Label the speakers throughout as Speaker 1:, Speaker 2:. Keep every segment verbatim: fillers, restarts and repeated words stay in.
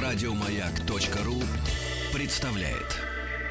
Speaker 1: Радиомаяк.ру представляет.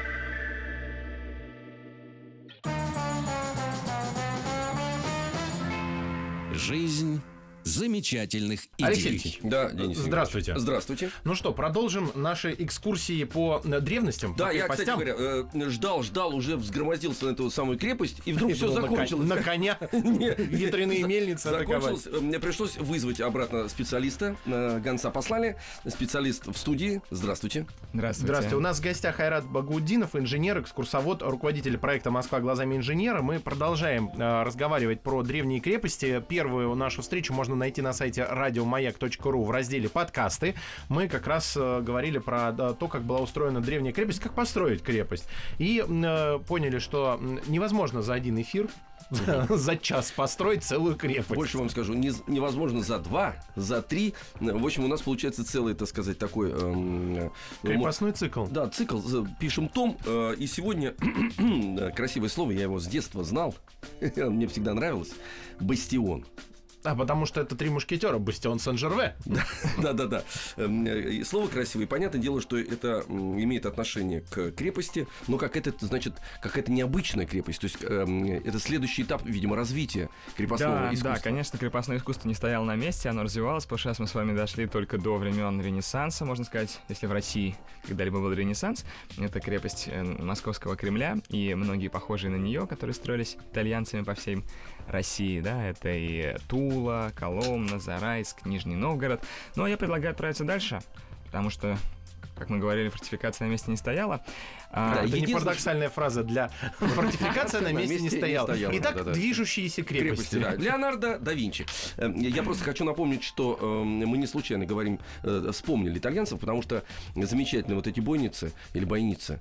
Speaker 1: Жизнь замечательных идей.
Speaker 2: Алексей Алексеевич,
Speaker 3: да, Денис
Speaker 2: здравствуйте.
Speaker 3: Здравствуйте.
Speaker 2: Ну что, продолжим наши экскурсии по древностям.
Speaker 3: Да,
Speaker 2: по
Speaker 3: я,
Speaker 2: крепостям.
Speaker 3: кстати говоря, э, ждал, ждал, уже взгромоздился на эту самую крепость, и вдруг
Speaker 2: И
Speaker 3: все
Speaker 2: был на
Speaker 3: закончилось.
Speaker 2: кон- На коня, ветряные мельницы атаковать.
Speaker 3: Закончилось. Мне пришлось вызвать обратно специалиста. э, Гонца послали. Специалист в студии. Здравствуйте.
Speaker 4: Здравствуйте.
Speaker 2: Здравствуйте. У нас в гостях Айрат Багаутдинов, инженер, экскурсовод, руководитель проекта «Москва глазами инженера». Мы продолжаем э, разговаривать про древние крепости. Первую нашу встречу можно найти на сайте радиомаяк точка ру в разделе «Подкасты». Мы как раз э, говорили про да, то, как была устроена древняя крепость, как построить крепость. И э, поняли, что невозможно за один эфир за час построить целую крепость.
Speaker 3: Больше вам скажу, не, невозможно за два, за три. В общем, у нас получается целый, так сказать, такой... Э,
Speaker 2: Крепостной цикл.
Speaker 3: Да, цикл. Пишем том. Э, и сегодня красивое слово, я его с детства знал. Мне всегда нравилось. Бастион.
Speaker 2: А, потому что это «Три мушкетера», Бастион Сен-Жерве.
Speaker 3: Да, да, да. Слово красивое. Понятное дело, что это имеет отношение к крепости, но как это, значит, как это необычная крепость. То есть это следующий этап, видимо, развития крепостного
Speaker 4: да,
Speaker 3: искусства.
Speaker 4: Да, конечно, крепостное искусство не стояло на месте, оно развивалось. Потому что сейчас мы с вами дошли только до времен Ренессанса, можно сказать, если в России когда-либо был Ренессанс. Это крепость Московского Кремля и многие похожие на нее, которые строились итальянцами по всей России. Да, это и Тула, Коломна, Зарайск, Нижний Новгород. Но я предлагаю отправиться дальше, потому что, как мы говорили, фортификация на месте не стояла.
Speaker 2: Да,
Speaker 4: а,
Speaker 2: это не парадоксальная фраза для фортификация на месте не стояла. Итак, движущиеся крепости.
Speaker 3: Леонардо да Винчи. Я просто хочу напомнить, что мы не случайно говорим, вспомнили итальянцев, потому что замечательные вот эти бойницы или бойницы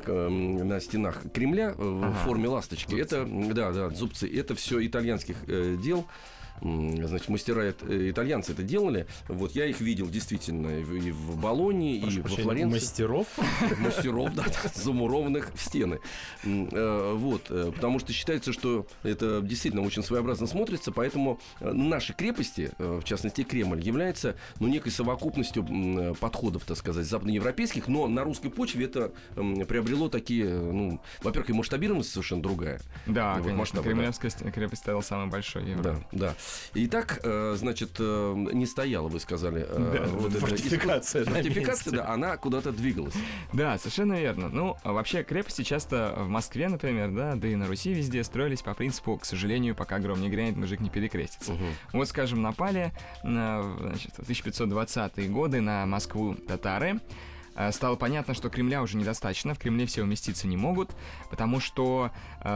Speaker 3: на стенах Кремля в форме ласточки. Это, да, да, зубцы. Это все итальянских дел. Значит, мастера итальянцы это делали. Вот я их видел действительно и в Болонье, и во Флоренции.
Speaker 2: Мастеров?
Speaker 3: Мастеров, да, замурованных в стены. Вот, потому что считается, что это действительно очень своеобразно смотрится, поэтому наши крепости, в частности Кремль, является, ну, некой совокупностью подходов, так сказать, западноевропейских, но на русской почве это приобрело такие, ну, во-первых, и масштабированность совершенно другая.
Speaker 4: Да,
Speaker 3: вот,
Speaker 4: конечно,
Speaker 3: масштабы,
Speaker 4: Кремлевская да. крепость стала самой большой в Европе.
Speaker 3: Да, да. Итак, значит, не стояла, вы сказали.
Speaker 2: Да,
Speaker 3: вот
Speaker 2: фортификация.
Speaker 3: Это, фортификация, да, она куда-то двигалась.
Speaker 4: Да, совершенно верно. Ну, вообще, крепости часто в Москве, например, да, да и на Руси везде строились по принципу, к сожалению, пока гром не грянет, мужик не перекрестится. Угу. Вот, скажем, напали на, значит, в тысяча пятьсот двадцатые годы на Москву татары. Стало понятно, что Кремля уже недостаточно, в Кремле все уместиться не могут, потому что,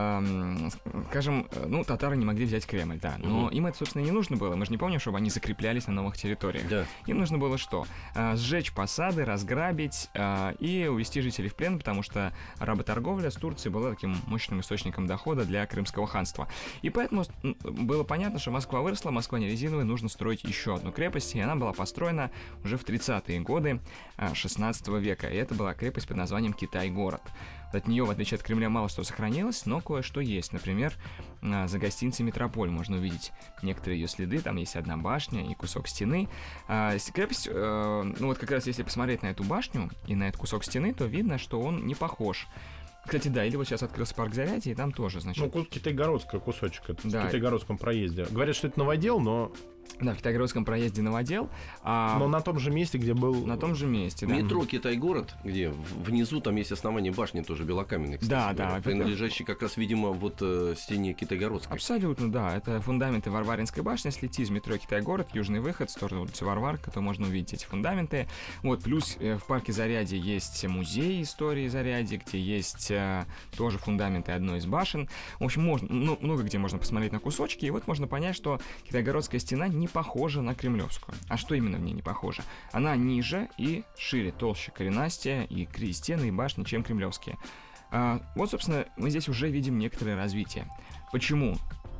Speaker 4: эм, скажем, ну, татары не могли взять Кремль, да, но угу. им это, собственно, и не нужно было, мы же не помним, чтобы они закреплялись на новых территориях. Да. Им нужно было что? Э, сжечь посады, разграбить э, и увести жителей в плен, потому что работорговля с Турцией была таким мощным источником дохода для Крымского ханства. И поэтому было понятно, что Москва выросла, Москва не резиновая, нужно строить еще одну крепость, и она была построена уже в тридцатые годы шестнадцатого века, и это была крепость под названием Китай-город. От нее, в отличие от Кремля, мало что сохранилось, но кое-что есть. Например, за гостиницей «Метрополь» можно увидеть некоторые ее следы, там есть одна башня и кусок стены. Крепость, ну вот как раз если посмотреть на эту башню и на этот кусок стены, то видно, что он не похож. Кстати, да, или вот сейчас открылся парк Зарядье, и там тоже, значит...
Speaker 2: Ну, Китайгородская кусочек, это
Speaker 4: да.
Speaker 2: в Китайгородском проезде. Говорят, что это новодел, но...
Speaker 4: Да, в Китайгородском проезде новодел. А...
Speaker 2: Но на том же месте, где был...
Speaker 4: На том же месте, да.
Speaker 3: Метро Китай-город, где внизу там есть основание башни, тоже белокаменной, кстати.
Speaker 4: Да,
Speaker 3: говоря,
Speaker 4: да.
Speaker 3: принадлежащий как раз, видимо, вот э, стене Китай-городской.
Speaker 4: Абсолютно, да. Это фундаменты Варваринской башни. Слети из метро Китай-город, южный выход, в сторону улицы Варварка, то можно увидеть эти фундаменты. Вот, плюс э, в парке Зарядье есть музей истории Зарядье, где есть э, тоже фундаменты одной из башен. В общем, можно, ну, много где можно посмотреть на кусочки, и вот можно понять, что Китайгородская стена не похожа на Кремлевскую. А что именно в ней не похоже? Она ниже и шире, толще, коренастее и стены, и башни, чем кремлевские. А, вот, собственно, мы здесь уже видим некоторое развитие. Почему?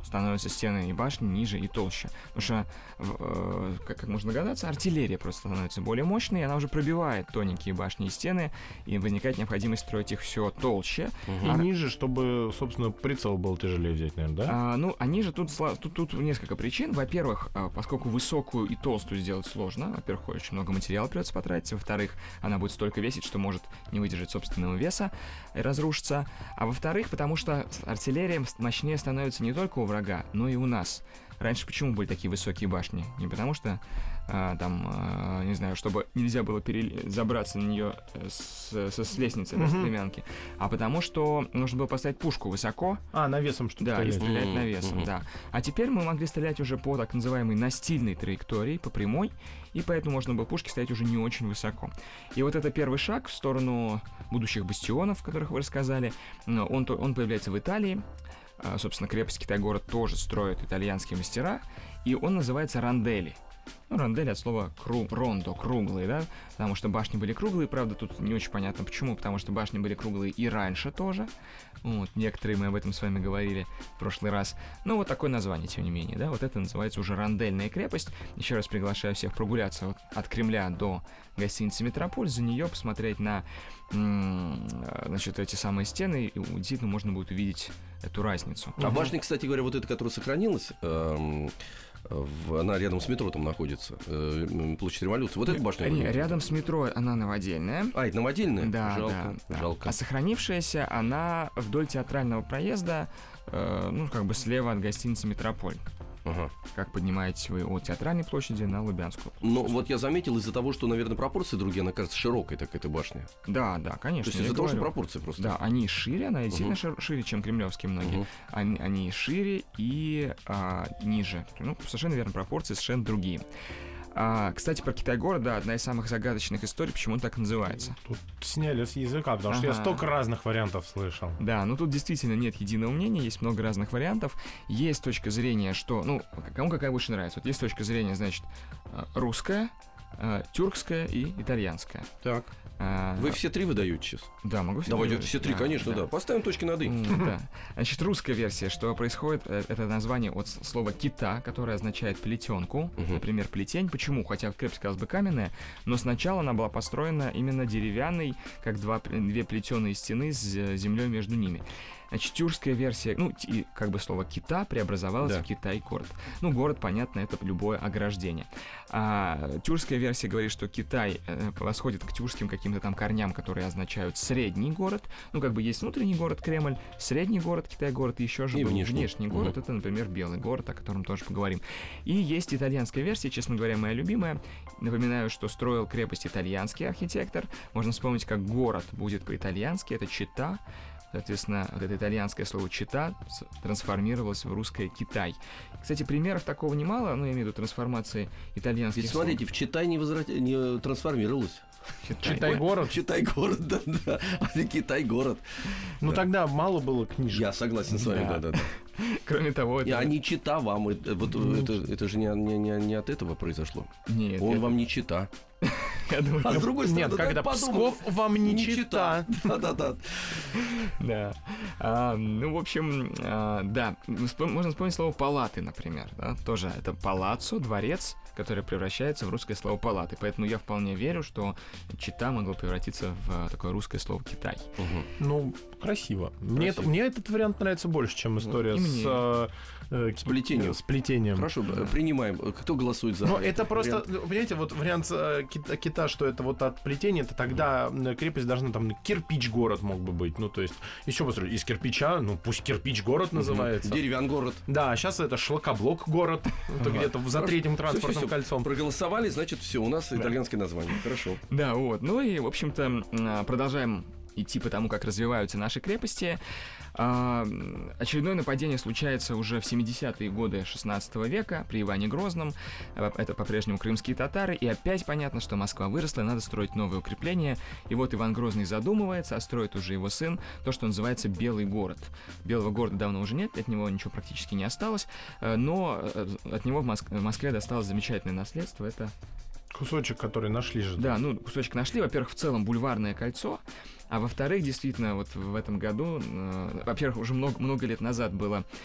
Speaker 4: становятся стены и башни ниже и толще. Потому что, э, как, как можно догадаться, артиллерия просто становится более мощной, и она уже пробивает тоненькие башни и стены, и возникает необходимость строить их все толще.
Speaker 2: И
Speaker 4: А-
Speaker 2: ниже, чтобы, собственно, прицел был тяжелее взять, наверное, да?
Speaker 4: А, ну, они же тут, сла- тут, тут несколько причин. Во-первых, а, поскольку высокую и толстую сделать сложно, во-первых, очень много материала придется потратить, во-вторых, она будет столько весить, что может не выдержать собственного веса и разрушиться. А во-вторых, потому что артиллерия мощнее становится не только у врага, но и у нас. Раньше почему были такие высокие башни? Не потому что а, там, а, не знаю, чтобы нельзя было перел... забраться на нее с, с, с лестницы, да, с
Speaker 2: Мгм.
Speaker 4: стремянки, а потому что нужно было поставить пушку высоко,
Speaker 2: А, навесом что-то
Speaker 4: да, и
Speaker 2: стрелять.
Speaker 4: стрелять
Speaker 3: Мгм,
Speaker 4: навесом,
Speaker 3: мгм.
Speaker 4: да. А теперь мы могли стрелять уже по так называемой настильной траектории, по прямой, и поэтому можно было пушки ставить уже не очень высоко. И вот это первый шаг в сторону будущих бастионов, о которых вы рассказали, но он, то- он появляется в Италии. А, собственно, крепость Китай-город тоже строят итальянские мастера, и он называется Рандели. Ну, рандели от слова кру- рондо, круглые, да, потому что башни были круглые, правда, тут не очень понятно почему, потому что башни были круглые и раньше тоже, вот, некоторые мы об этом с вами говорили в прошлый раз, но вот такое название, тем не менее, да, вот это называется уже рандельная крепость, еще раз приглашаю всех прогуляться вот от Кремля до гостиницы «Метрополь», за нее посмотреть на, м, значит, эти самые стены, и действительно можно будет увидеть эту разницу.
Speaker 3: А башня, кстати говоря, вот эта, которая сохранилась, эм, в- она рядом с метро там находится, э, м, площадь Революции. Вот эта башня?
Speaker 4: Ре- Рядом с метро она новодельная.
Speaker 3: А, это новодельная?
Speaker 4: Да,
Speaker 3: жалко,
Speaker 4: да, да.
Speaker 3: жалко.
Speaker 4: А сохранившаяся она вдоль театрального проезда, э, ну, как бы слева от гостиницы «Метрополь».
Speaker 3: Ага.
Speaker 4: Как поднимаетесь вы от Театральной площади на Лубянскую.
Speaker 3: Но вот я заметил, из-за того, что, наверное, пропорции другие, она кажется широкой, так эта башня.
Speaker 4: Да, да,
Speaker 3: То
Speaker 4: конечно.
Speaker 3: есть
Speaker 4: я
Speaker 3: из-за того, что
Speaker 4: говорю.
Speaker 3: пропорции просто.
Speaker 4: Да, они шире, она
Speaker 3: Мгм.
Speaker 4: сильно шир- шире, чем кремлевские многие.
Speaker 3: Мгм.
Speaker 4: Они, они шире и а, ниже. Ну, совершенно верно, пропорции совершенно другие. А, кстати, про Китай-город, да, одна из самых загадочных историй, почему он так называется.
Speaker 2: Тут сняли с языка, потому что я
Speaker 4: Ага.
Speaker 2: столько разных вариантов слышал.
Speaker 4: Да, ну тут действительно нет единого мнения, есть много разных вариантов. Есть точка зрения, что, ну, к- кому какая больше нравится. Вот есть точка зрения, значит, э, русская, э, тюркская и итальянская.
Speaker 3: Так.
Speaker 4: А,
Speaker 3: Вы все три выдаете сейчас?
Speaker 4: Да, могу все
Speaker 3: Давайте
Speaker 4: три
Speaker 3: все три,
Speaker 4: да,
Speaker 3: конечно, да. Поставим точки над «и».
Speaker 4: М, Да. Значит, русская версия, что происходит, э, это название от с- слова «кита», которое означает плетенку,
Speaker 3: Мгм.
Speaker 4: например, плетень. Почему? Хотя крепость, казалось бы, каменная, но сначала она была построена именно деревянной, как два, п- две плетеные стены с э, землей между ними. Значит, тюркская версия, ну, ти- как бы слово «кита» преобразовалось
Speaker 3: Да.
Speaker 4: в Китай-город. Ну, город, понятно, это любое ограждение. А тюркская версия говорит, что Китай э, восходит к тюркским каким-то там корням, которые означают средний город. Ну, как бы есть внутренний город Кремль, средний город Китай-город, и еще же
Speaker 3: И
Speaker 4: был
Speaker 3: внешний.
Speaker 4: внешний город,
Speaker 3: Мгм.
Speaker 4: это, например, Белый город, о котором тоже поговорим. И есть итальянская версия, честно говоря, моя любимая. Напоминаю, что строил крепость итальянский архитектор. Можно вспомнить, как город будет по-итальянски, это Чита. Соответственно, вот это итальянское слово «чита» с- трансформировалось в русское «Китай». Кстати, примеров такого немало, ну, я имею в виду трансформации итальянских
Speaker 3: Ведь
Speaker 4: слов.
Speaker 3: смотрите, в Читай не, возврат... не трансформировалась.
Speaker 4: Читай.
Speaker 2: Читай город.
Speaker 3: Читай город, да, да. А не Китай город.
Speaker 2: Ну
Speaker 3: Да.
Speaker 2: тогда мало было книжек.
Speaker 3: Я согласен с вами,
Speaker 4: Да.
Speaker 3: да, да, да.
Speaker 4: Кроме того,
Speaker 3: И
Speaker 4: это...
Speaker 3: они чита вам. Это, вот, это, это же не, не, не, не от этого произошло.
Speaker 4: Нет,
Speaker 3: Он
Speaker 4: я-
Speaker 3: вам не чита.
Speaker 4: я думаю,
Speaker 3: А с
Speaker 4: что-
Speaker 3: другой стороны,
Speaker 2: Нет,
Speaker 3: так
Speaker 2: когда
Speaker 3: подумал.
Speaker 2: Псков вам не чита.
Speaker 3: Да-да-да.
Speaker 4: Да. А, ну, в общем, а, да. Вспом- Можно вспомнить слово «палаты», например. Да? Тоже это палаццо, дворец, который превращается в русское слово «палаты». Поэтому я вполне верю, что чита могло превратиться в а, такое русское слово «Китай».
Speaker 3: Мгм.
Speaker 2: Ну, красиво. Мне, это-
Speaker 3: Красиво.
Speaker 2: мне этот вариант нравится больше, чем история
Speaker 4: и
Speaker 2: с,
Speaker 4: мне.
Speaker 2: э, э,
Speaker 3: С плетением.
Speaker 2: С плетением.
Speaker 3: Хорошо,
Speaker 4: Да.
Speaker 3: принимаем. Кто голосует за?
Speaker 2: Но это просто,
Speaker 3: вариант?
Speaker 2: ну, понимаете, вот вариант э, кита, кита, что это вот от плетения, это тогда м, крепость должна там кирпич город мог бы быть. Ну, то есть, еще построить из кирпича, ну пусть кирпич город называется.
Speaker 3: Деревян город.
Speaker 2: Да, сейчас это шлакоблок город. Это где-то за
Speaker 3: Хорошо.
Speaker 2: третьим
Speaker 3: Всё,
Speaker 2: транспортным
Speaker 3: всё, всё.
Speaker 2: кольцом.
Speaker 3: Проголосовали, значит, все, у нас итальянское название. Хорошо.
Speaker 4: Да, вот. Ну и, в общем-то, м, а, продолжаем идти по тому, как развиваются наши крепости. А, м, очередное нападение случается уже в семидесятые годы шестнадцатого века при Иване Грозном. А, Это по-прежнему крымские татары. И опять понятно, что Москва выросла, и надо строить новые укрепления. И вот Иван Грозный задумывается, а строит уже его сын, то, что называется Белый город. Белого города давно уже нет, от него ничего практически не осталось. э, Но э, от него в Моск- в Москве досталось замечательное наследство. Это
Speaker 2: Кусочек, который нашли же.
Speaker 4: да, ну, кусочек нашли. Во-первых, в целом бульварное кольцо, а во-вторых, действительно, вот в этом году, э, во-первых, уже много, много лет назад было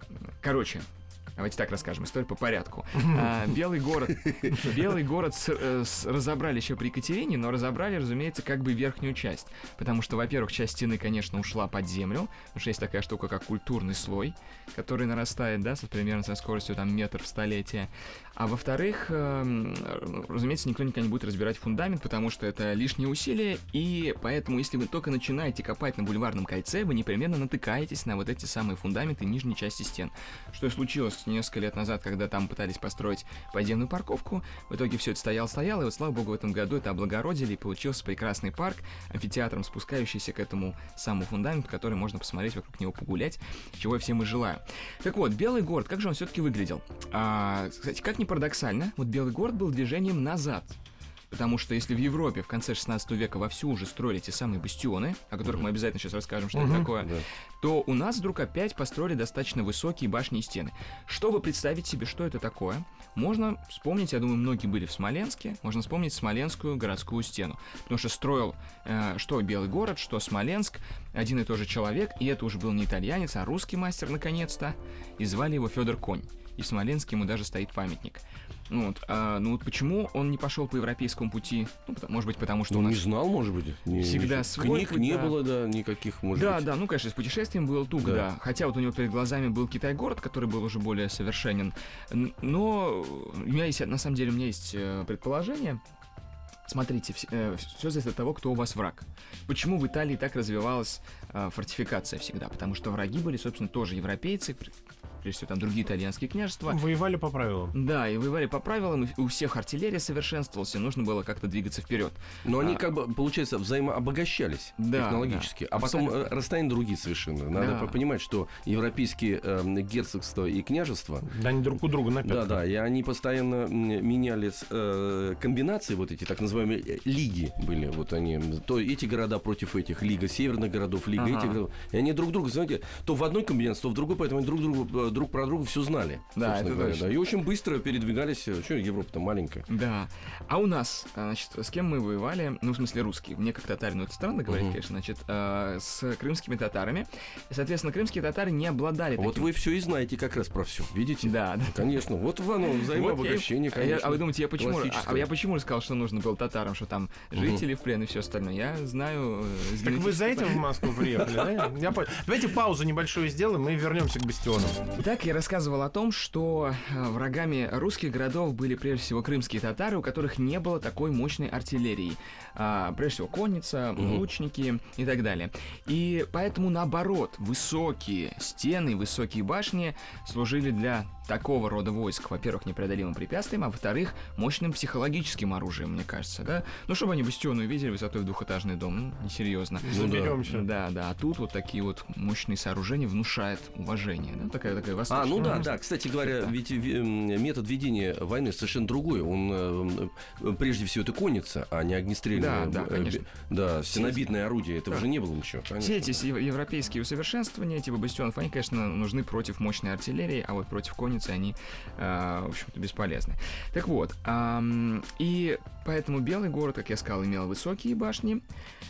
Speaker 4: короче, давайте так расскажем, историю по порядку. А, Белый город, Белый город с, с, разобрали еще при Екатерине, но разобрали, разумеется, как бы верхнюю часть. Потому что, во-первых, часть стены, конечно, ушла под землю, потому что есть такая штука, как культурный слой, который нарастает, да, со, примерно со скоростью там метр в столетие. А во-вторых, э, разумеется, никто никогда не будет разбирать фундамент, потому что это лишние усилия, и поэтому, если вы только начинаете копать на Бульварном кольце, вы непременно натыкаетесь на вот эти самые фундаменты нижней части стен. Что и случилось несколько лет назад, когда там пытались построить подземную парковку. В итоге все это стояло-стояло, и вот, слава богу, в этом году это облагородили, и получился прекрасный парк, амфитеатром спускающийся к этому самому фундаменту, который можно посмотреть, вокруг него погулять, чего я всем и желаю. Так вот, Белый город, как же он все-таки выглядел? А, кстати, как ни парадоксально, вот Белый город был движением назад. Потому что если в Европе в конце шестнадцатого века вовсю уже строили те самые бастионы, о которых мы обязательно сейчас расскажем, что
Speaker 2: Uh-huh.
Speaker 4: это такое,
Speaker 3: Да.
Speaker 4: то у нас вдруг опять построили достаточно высокие башни и стены. Чтобы представить себе, что это такое, можно вспомнить, я думаю, многие были в Смоленске, можно вспомнить Смоленскую городскую стену. Потому что строил э, что Белый город, что Смоленск один и тот же человек, и это уже был не итальянец, а русский мастер наконец-то, и звали его Федор Конь. И в Смоленске ему даже стоит памятник. Ну вот, а, ну вот почему он не пошел по европейскому пути? Ну, потому, может быть, потому что
Speaker 3: Ну,
Speaker 4: у нас
Speaker 3: не знал, может быть. Не,
Speaker 4: всегда
Speaker 3: не,
Speaker 4: свой
Speaker 3: книг
Speaker 4: путь,
Speaker 3: не
Speaker 4: да.
Speaker 3: было, да, никаких, может
Speaker 4: Да,
Speaker 3: быть.
Speaker 4: да, ну, конечно, с путешествием было туго, да.
Speaker 3: Да.
Speaker 4: Хотя вот у него перед глазами был Китай-город, который был уже более совершенен. Н- Но у меня есть, на самом деле, у меня есть э, предположение. Смотрите, все, э, все зависит от того, кто у вас враг. Почему в Италии так развивалась э, фортификация всегда? Потому что враги были, собственно, тоже европейцы, пр- прежде всего, там другие итальянские княжества.
Speaker 2: Воевали по правилам.
Speaker 4: Да, и воевали по правилам, и у всех артиллерия совершенствовалась, и нужно было как-то двигаться вперед.
Speaker 3: Но они,
Speaker 4: А,
Speaker 3: как бы, получается, взаимообогащались
Speaker 4: Да,
Speaker 3: технологически.
Speaker 4: да.
Speaker 3: А потом
Speaker 4: Абсолютно.
Speaker 3: э, расстояния другие совершенно. Надо
Speaker 4: Да.
Speaker 3: понимать, что европейские э, герцогства и княжества,
Speaker 2: Да, они друг у друга на
Speaker 3: да,
Speaker 2: пятках.
Speaker 3: да, и они постоянно м, меняли э, комбинации, вот эти так называемые э, лиги были, вот они, то эти города против этих, лига северных городов, лига
Speaker 4: Ага.
Speaker 3: этих городов, и они друг друга, знаете, то в одной комбинации, то в другой, поэтому они друг, другу, э, друг про друга все знали,
Speaker 4: Да,
Speaker 3: собственно
Speaker 4: это
Speaker 3: говоря,
Speaker 4: точно.
Speaker 3: да, и очень быстро передвигались, что Европа-то маленькая.
Speaker 4: Да. А у нас, значит, с кем мы воевали? Ну, в смысле, русские. Мне как татарин, ну, это странно говорить,
Speaker 3: Мгм.
Speaker 4: конечно, значит, э, с крымскими татарами. И, соответственно, крымские татары не обладали
Speaker 3: Вот
Speaker 4: таким...
Speaker 3: вы все и знаете как раз про все, видите?
Speaker 4: Да, да.
Speaker 3: Конечно, вот оно,
Speaker 4: Вот
Speaker 3: взаимообогащение,
Speaker 4: я- а я-
Speaker 3: конечно.
Speaker 4: А вы думаете, я почему, а,
Speaker 3: классическое.
Speaker 4: а я почему сказал, что нужно было татарам, что там жители в плен и все остальное? Я знаю... э, с
Speaker 2: Так вы за
Speaker 4: генетической
Speaker 2: этим в Москву приехали, да? Я понял. Давайте паузу небольшую сделаем и вернемся к бастионам.
Speaker 4: Итак, я рассказывал о том, что э, врагами русских городов были прежде всего крымские татары, у которых не было такой мощной артиллерии. А, прежде всего конница,
Speaker 3: Мгм.
Speaker 4: лучники и так далее. И поэтому, наоборот, высокие стены, высокие башни служили для такого рода войск, во-первых, непреодолимым препятствием, а во-вторых, мощным психологическим оружием, мне кажется, да? Ну, чтобы они бастионы увидели высотой в двухэтажный дом, ну, несерьезно.
Speaker 3: Ну да.
Speaker 2: Заберемся.
Speaker 4: Да, да, а тут вот такие вот мощные сооружения внушают уважение, да? Такая, такая восточная.
Speaker 3: А, ну да,
Speaker 4: мысль.
Speaker 3: да. Кстати говоря,
Speaker 4: Да.
Speaker 3: ведь ви- м, метод ведения войны совершенно другой. Он э, прежде всего это конница, а не огнестрельное.
Speaker 4: Да, да,
Speaker 3: э,
Speaker 4: конечно.
Speaker 3: бе- Да, стенобитное орудие. Этого
Speaker 4: Да.
Speaker 3: же не было ничего.
Speaker 4: Все
Speaker 3: конечно.
Speaker 4: эти ев- европейские усовершенствования, типа бастионов, они, конечно, нужны против мощной артиллерии, а вот против конницы они, э, в общем-то, бесполезны. Так вот, ам, и поэтому Белый город, как я сказал, имел высокие башни,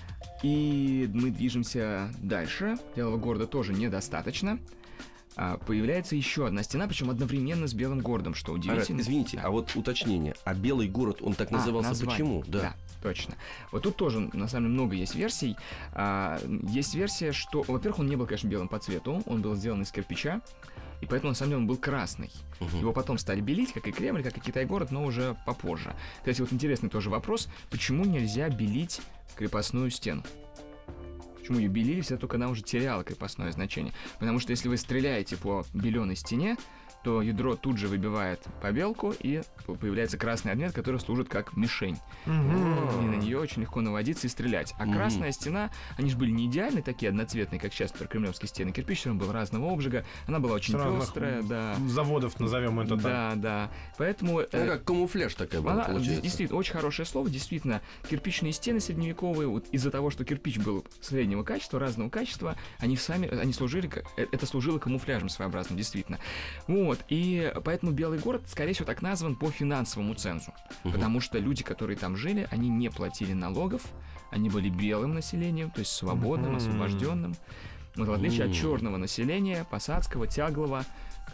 Speaker 4: и мы движемся дальше. Белого города тоже недостаточно. А, появляется еще одна стена, причем одновременно с Белым городом, что
Speaker 3: Арат,
Speaker 4: удивительно.
Speaker 3: извините,
Speaker 4: Да.
Speaker 3: а вот уточнение. А Белый город, он так
Speaker 4: А,
Speaker 3: назывался
Speaker 4: название.
Speaker 3: почему?
Speaker 4: Да. точно. Вот тут тоже, на самом деле, много есть версий. А, есть версия, что, во-первых, он не был, конечно, белым по цвету, он был сделан из кирпича, и поэтому, на самом деле, он был красный.
Speaker 3: Мгм.
Speaker 4: Его потом стали белить, как и Кремль, как и Китай-город, но уже попозже. Кстати, вот интересный тоже вопрос, почему нельзя белить крепостную стену? Почему ее белили, все только она уже теряла крепостное значение? Потому что если вы стреляете по беленой стене, то ядро тут же выбивает побелку, и появляется красный отмет, который служит как мишень. И на нее очень легко наводиться и стрелять. А
Speaker 3: Мгм.
Speaker 4: красная стена, они же были не идеальные, такие одноцветные, как сейчас, например, кремлевские стены. Кирпич все равно был разного обжига, она была очень
Speaker 2: С разных
Speaker 4: пестрая, да.
Speaker 2: Заводов, назовем это так.
Speaker 4: Да, да. Поэтому...
Speaker 3: Ну,
Speaker 4: э,
Speaker 3: как камуфляж такая была,
Speaker 4: она,
Speaker 3: получается.
Speaker 4: действительно, очень хорошее слово. Действительно, кирпичные стены средневековые, вот из-за того, что кирпич был среднего качества, разного качества, они сами, они служили, как- э, это служило камуфляжем своеобразным, действительно. Вот, и поэтому Белый город, скорее всего, так назван по финансовому цензу.
Speaker 3: Мгм.
Speaker 4: Потому что люди, которые там жили, они не платили налогов, они были белым населением, то есть свободным,
Speaker 2: Мгм.
Speaker 4: освобожденным. Вот, в отличие от
Speaker 3: М.
Speaker 4: черного населения, посадского, тяглого,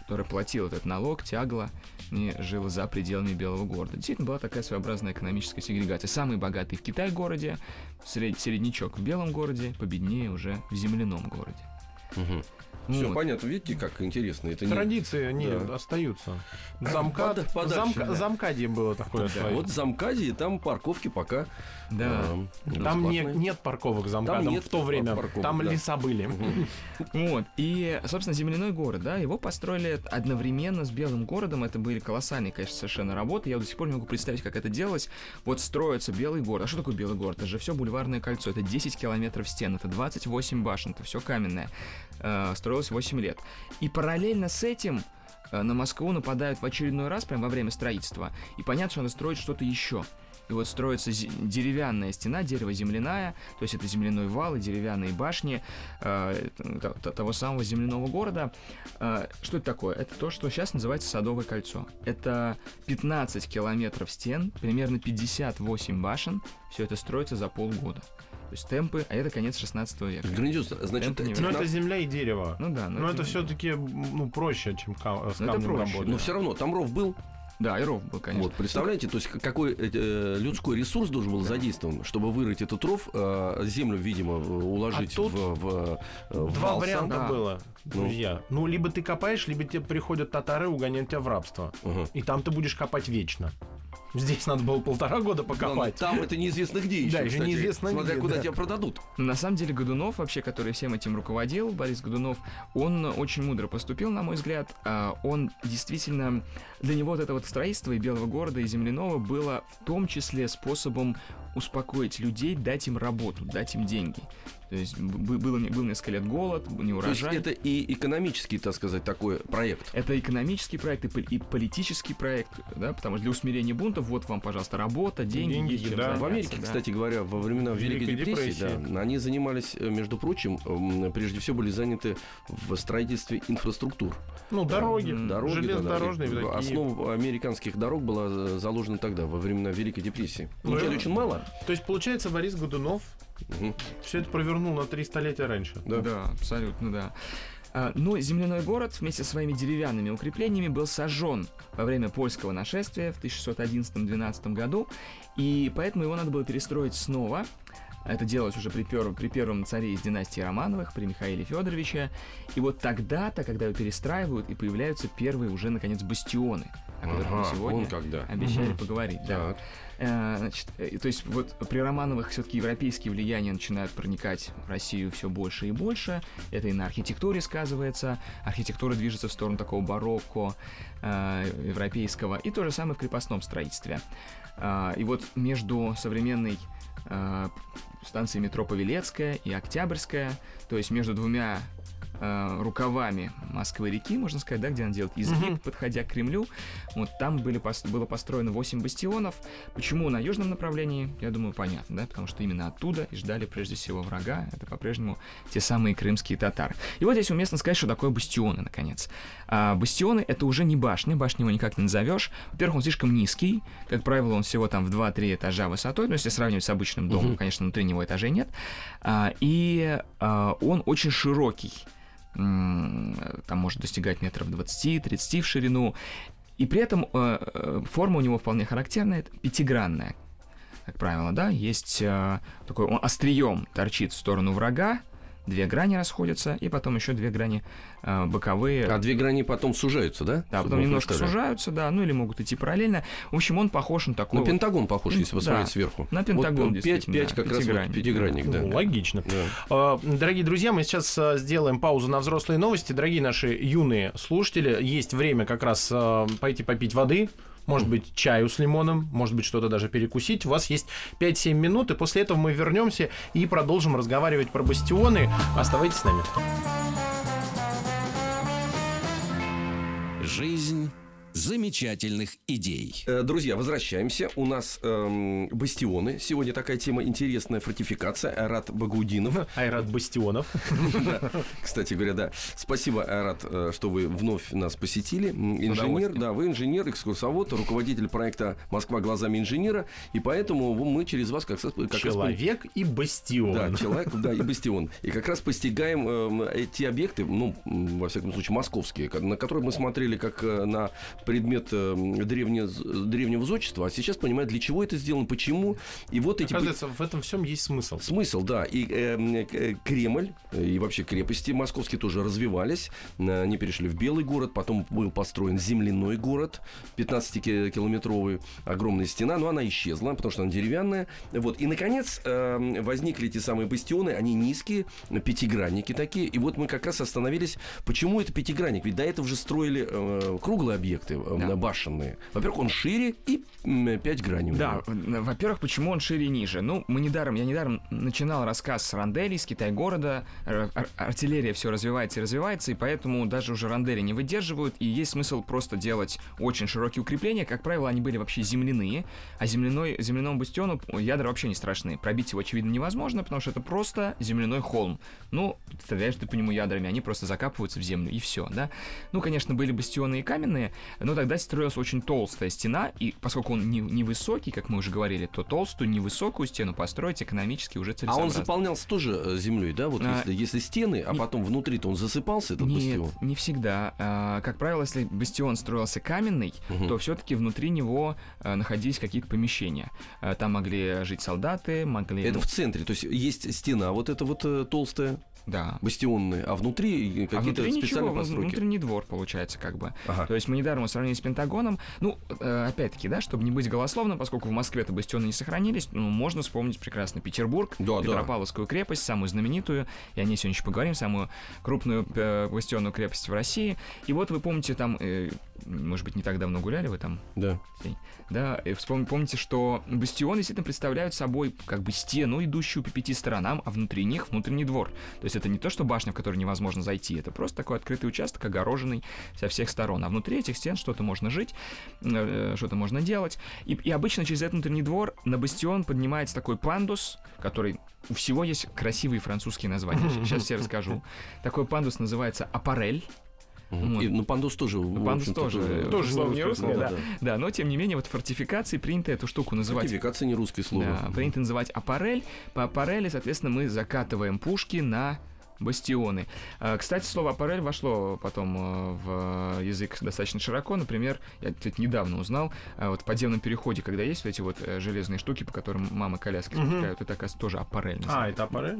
Speaker 4: которая платила этот налог, тягла и жила за пределами Белого города. Действительно, была такая своеобразная экономическая сегрегация. Самый богатый в Китае городе, сред... середнячок в Белом городе, победнее уже в земляном городе.
Speaker 3: Угу. Все вот. Понятно, видите, как интересно. Это
Speaker 2: традиции,
Speaker 3: не...
Speaker 2: они да. остаются. Замкад...
Speaker 3: Под...
Speaker 2: Замка...
Speaker 3: да.
Speaker 2: Замкадье было такое.
Speaker 3: Да. Вот Замкадье, там парковки пока.
Speaker 4: Да.
Speaker 3: Э,
Speaker 2: там не, нет парковок Замкадом в то время. Парковок, там да. леса были.
Speaker 4: Вот. И, собственно, земляной город, да, его построили одновременно с Белым городом. Это были колоссальные, конечно, совершенно работы. Я до сих пор не могу представить, как это делалось. Вот строится Белый город. А что такое Белый город? Это же все бульварное кольцо. Это десять километров стен, это двадцать восемь башен, это все каменное. Э, строилось восемь лет. И параллельно с этим э, на Москву нападают в очередной раз, прямо во время строительства. И понятно, что надо строить что-то еще. И вот строится деревянная стена, дерево-земляная, то есть это земляной вал и деревянные башни э, того самого земляного города. Э, что это такое? Это то, что сейчас называется Садовое кольцо. Это пятнадцать километров стен, примерно пятьдесят восемь башен. Все это строится за полгода. То есть темпы, а это конец шестнадцатого века.
Speaker 3: Грандиозно. Значит,
Speaker 2: ну это земля и дерево.
Speaker 4: Ну да.
Speaker 2: Но, но это, это все-таки ну, проще, чем кам- с камнем работать.
Speaker 3: Но все равно там ров был.
Speaker 4: Да, и ров был, конечно.
Speaker 3: Вот, представляете, то есть какой э, людской ресурс должен был да. задействован, чтобы вырыть этот ров, э, землю, видимо, уложить
Speaker 2: а тут
Speaker 3: в, в, в
Speaker 2: два
Speaker 3: вал
Speaker 2: варианта
Speaker 3: сам.
Speaker 2: было, друзья. Ну. ну, либо ты копаешь, либо тебе приходят татары и угоняют тебя в рабство. Uh-huh. И там ты будешь копать вечно. Здесь надо было полтора года покопать.
Speaker 3: Но там это неизвестно где еще,
Speaker 2: да, еще
Speaker 3: кстати,
Speaker 2: неизвестно
Speaker 3: смотря
Speaker 2: где,
Speaker 3: куда
Speaker 2: да.
Speaker 3: тебя продадут.
Speaker 4: Но на самом деле Годунов, вообще, который всем этим руководил, Борис Годунов, он очень мудро поступил, на мой взгляд. Он действительно... Для него вот это вот строительство и Белого города, и земляного было в том числе способом успокоить людей, дать им работу, дать им деньги. То есть был, был несколько лет голод, не урожай.
Speaker 3: То есть это и экономический, так сказать, такой проект?
Speaker 4: Это экономический проект и, и политический проект, да, потому что для усмирения бунтов вот вам, пожалуйста, работа, деньги. деньги
Speaker 2: есть чем да.
Speaker 3: В Америке, да. кстати говоря, во времена Великой, Великой депрессии, депрессии. Да, они занимались, между прочим, прежде всего были заняты в строительстве инфраструктур.
Speaker 2: Ну, дороги,
Speaker 3: дороги
Speaker 2: железнодорожные.
Speaker 3: Да, да. Основа американских дорог была заложена тогда, во времена Великой депрессии. Получали
Speaker 2: ну,
Speaker 3: очень мало.
Speaker 2: То есть, получается, Борис Годунов угу. все это провернул на три столетия раньше.
Speaker 4: Да, да абсолютно, да. А, но земляной город вместе со своими деревянными укреплениями был сожжен во время польского нашествия в тысяча шестьсот одиннадцатом-двенадцатом году, и поэтому его надо было перестроить снова. Это делалось уже при, пер, при первом царе из династии Романовых, при Михаиле Федоровиче. И вот тогда-то, когда его перестраивают, и появляются первые уже, наконец, бастионы, о которых ага, мы сегодня когда. обещали угу. поговорить. Да. Э, значит, э, то есть вот при Романовых все-таки европейские влияния начинают проникать в Россию все больше и больше. Это и на архитектуре сказывается. Архитектура движется в сторону такого барокко э, европейского. И то же самое в крепостном строительстве. Э, и вот между современной э, станцией метро Павелецкая и Октябрьская, то есть между двумя э, рукавами Москвы-реки, можно сказать, да, где она делает изгиб, uh-huh. подходя к Кремлю. Вот там были, было построено восемь бастионов. Почему на южном направлении, я думаю, понятно, да, потому что именно оттуда и ждали прежде всего врага. Это по-прежнему те самые крымские татары. И вот здесь уместно сказать, что такое бастионы, наконец. А бастионы — это уже не башни, башни его никак не назовешь. Во-первых, он слишком низкий, как правило, он всего там в два-три этажа высотой, но если сравнивать с обычным домом, uh-huh. конечно, внутри него этажей нет. А, и а, он очень широкий. Там может достигать метров двадцать-тридцать в ширину. И при этом э, форма у него вполне характерная, это пятигранная, как правило, да, есть э, такой, он острием торчит в сторону врага, две грани расходятся, и потом еще две грани э, боковые.
Speaker 3: А две грани потом сужаются, да?
Speaker 4: Да, потом немножко сужаются, да, ну или могут идти параллельно. В общем, он похож на такой...
Speaker 3: На вот... Пентагон похож, если посмотреть
Speaker 4: да,
Speaker 3: сверху.
Speaker 4: На Пентагон,
Speaker 3: вот, пять, пять да, как раз вот пятигранник, да.
Speaker 2: Ну, логично. Да. Дорогие друзья, мы сейчас сделаем паузу на взрослые новости. Дорогие наши юные слушатели, есть время как раз пойти попить воды, может быть, чаю с лимоном, может быть, что-то даже перекусить. У вас есть пять-семь минут, и после этого мы вернемся и продолжим разговаривать про бастионы. Оставайтесь с нами.
Speaker 1: Жизнь замечательных идей.
Speaker 3: Друзья, возвращаемся. У нас эм, бастионы. Сегодня такая тема интересная. Фортификация. Айрат Багаудинов.
Speaker 2: Айрат Бастионов.
Speaker 3: Кстати говоря, да. Спасибо, Айрат, что вы вновь нас посетили. Инженер, да, вы инженер, экскурсовод, руководитель проекта «Москва глазами инженера». И поэтому мы через вас как, как
Speaker 2: человек раз... и бастион.
Speaker 3: Да, человек, да, и бастион. И как раз постигаем э, эти объекты, ну, во всяком случае, московские, на которые мы смотрели как на предмет э, древне, древнего зодчества, а сейчас понимаю, для чего это сделано, почему. И вот эти...
Speaker 2: Оказывается, в этом всем есть смысл.
Speaker 3: Смысл, да. И э, э, Кремль, и вообще крепости московские тоже развивались. Они перешли в Белый город, потом был построен земляной город, пятнадцатикилометровый, огромная стена, но она исчезла, потому что она деревянная. Вот. И, наконец, э, возникли эти самые бастионы, они низкие, пятигранники такие. И вот мы как раз остановились, почему это пятигранник? Ведь до этого же строили э, круглые объекты, да. Башенные. Во-первых, он шире и пять граней.
Speaker 4: Да, во-первых, почему он шире и ниже? Ну, мы недаром, я недаром начинал рассказ с Ранделей, с Китай-города. Ар- артиллерия все развивается и развивается, и поэтому даже уже Рандели не выдерживают, и есть смысл просто делать очень широкие укрепления. Как правило, они были вообще земляные, а земляной, земляному бастиону ядра вообще не страшны. Пробить его, очевидно, невозможно, потому что это просто земляной холм. Ну, стреляешь ты по нему ядрами, они просто закапываются в землю, и все, да? Ну, конечно, были бастионы и каменные, но тогда строилась очень толстая стена, и поскольку он не, невысокий, как мы уже говорили, то толстую, невысокую стену построить экономически уже целесообразно.
Speaker 3: А он заполнялся тоже землей, да? Вот а, если, если стены, а не, потом внутри-то он засыпался, этот
Speaker 4: нет,
Speaker 3: бастион?
Speaker 4: Не всегда. А, как правило, если бастион строился каменный, угу. то все-таки внутри него а, находились какие-то помещения. А, там могли жить солдаты, могли...
Speaker 3: Это в центре, то есть есть стена вот эта вот э, толстая?
Speaker 4: Да.
Speaker 3: Бастионные, а внутри какие-то
Speaker 4: а внутри
Speaker 3: специальные
Speaker 4: ничего,
Speaker 3: постройки?
Speaker 4: Внутренний двор, получается, как бы.
Speaker 3: Ага.
Speaker 4: То есть мы недаром сравнили с Пентагоном. Ну, э, опять-таки, да, чтобы не быть голословным, поскольку в Москве-то бастионы не сохранились, ну, можно вспомнить прекрасно Петербург,
Speaker 3: да,
Speaker 4: Петропавловскую да. крепость, самую знаменитую, и о ней сегодня еще поговорим, самую крупную э, бастионную крепость в России. И вот вы помните, там, э, может быть, не так давно гуляли вы там?
Speaker 3: Да.
Speaker 4: Да, и вспом- помните, что бастионы действительно представляют собой как бы стену, идущую по пяти сторонам, а внутри них внутренний двор. То есть это не то, что башня, в которую невозможно зайти, это просто такой открытый участок, огороженный со всех сторон. А внутри этих стен что-то можно жить, э, что-то можно делать. И, и обычно через этот внутренний двор на бастион поднимается такой пандус, который... У всего есть красивые французские названия. Сейчас я расскажу. Такой пандус называется аппарель.
Speaker 3: Вот. И, ну, пандус тоже.
Speaker 4: Пандус тоже.
Speaker 2: Тоже, тоже слово не русское, да.
Speaker 4: Да. да, но тем не менее, вот фортификации принято эту штуку называть...
Speaker 3: Фортификация не русское слово.
Speaker 4: Да, принято называть аппарель. По аппарели, соответственно, мы закатываем пушки на бастионы. Кстати, слово аппарель вошло потом в язык достаточно широко. Например, я это недавно узнал, вот в подземном переходе, когда есть вот эти вот железные штуки, по которым мамы коляски спускают, это, оказывается, тоже аппарель.
Speaker 2: А, это аппарель?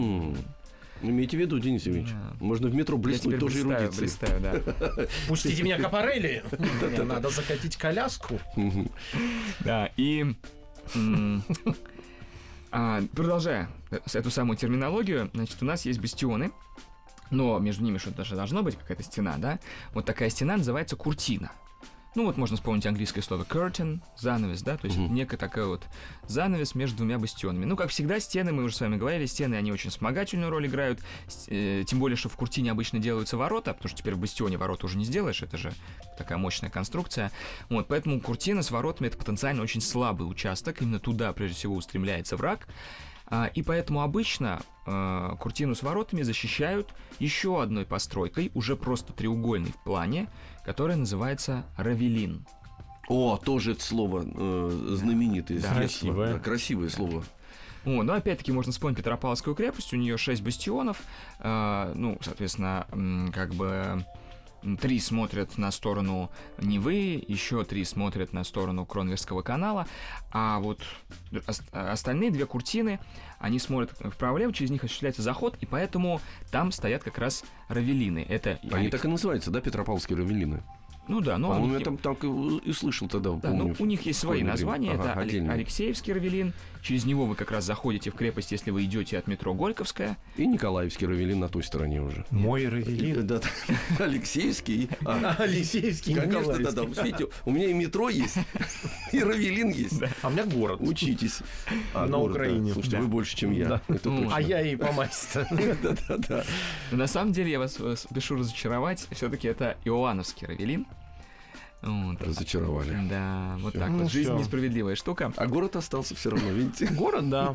Speaker 3: Имейте в виду, Денис Евгеньевич, да. можно в метро блеснуть тоже эрудицией.
Speaker 2: Да. Пустите меня к аппарели, мне надо закатить коляску.
Speaker 4: Да, и... Продолжая эту самую терминологию, значит, у нас есть бастионы, но между ними что-то даже должно быть, какая-то стена, да? Вот такая стена называется куртина. Ну вот можно вспомнить английское слово curtain, занавес, да, то есть uh-huh. некая такая вот занавес между двумя бастионами. Ну, как всегда, стены, мы уже с вами говорили, стены, они очень вспомогательную роль играют, э, тем более, что в куртине обычно делаются ворота, потому что теперь в бастионе ворота уже не сделаешь, это же такая мощная конструкция. Вот, поэтому куртина с воротами — это потенциально очень слабый участок, именно туда, прежде всего, устремляется враг. И поэтому обычно э, куртину с воротами защищают еще одной постройкой, уже просто треугольной в плане, которая называется равелин.
Speaker 3: О, тоже это слово э, знаменитое.
Speaker 2: Да, красивое.
Speaker 3: Да, красивое слово.
Speaker 4: О, ну, опять-таки, можно вспомнить Петропавловскую крепость, у нее шесть бастионов, э, ну, соответственно, э, как бы... Три смотрят на сторону Невы, еще три смотрят на сторону Кронверского канала, а вот остальные две куртины, они смотрят вправо-влево, через них осуществляется заход, и поэтому там стоят как раз равелины. Это
Speaker 3: Они Алекс... так и называются, да, Петропавловские равелины?
Speaker 4: Ну да, но...
Speaker 3: По-моему, я там, там и слышал тогда,
Speaker 4: да, помню. Ну, у них есть свои названия, ага, это отдельно. Алексеевский равелин, через него вы как раз заходите в крепость, если вы идете от метро Горьковская.
Speaker 3: И Николаевский равелин на той стороне уже.
Speaker 2: Мой равелин?
Speaker 3: Да, Алексеевский.
Speaker 2: Алексеевский,
Speaker 3: конечно, да, да. Смотрите, у меня и метро есть, и равелин есть.
Speaker 2: А у меня город.
Speaker 3: Учитесь.
Speaker 2: На Украине.
Speaker 3: Слушайте, вы больше, чем я.
Speaker 2: А я и по масти.
Speaker 3: Да-да-да.
Speaker 4: На самом деле, я вас спешу разочаровать, все-таки это Иоанновский равелин. Вот.
Speaker 3: Разочаровали.
Speaker 4: Да, вот так
Speaker 2: Ну
Speaker 4: вот. Жизнь
Speaker 2: всё.
Speaker 4: несправедливая штука.
Speaker 3: А город остался все равно, видите?
Speaker 2: Город, да.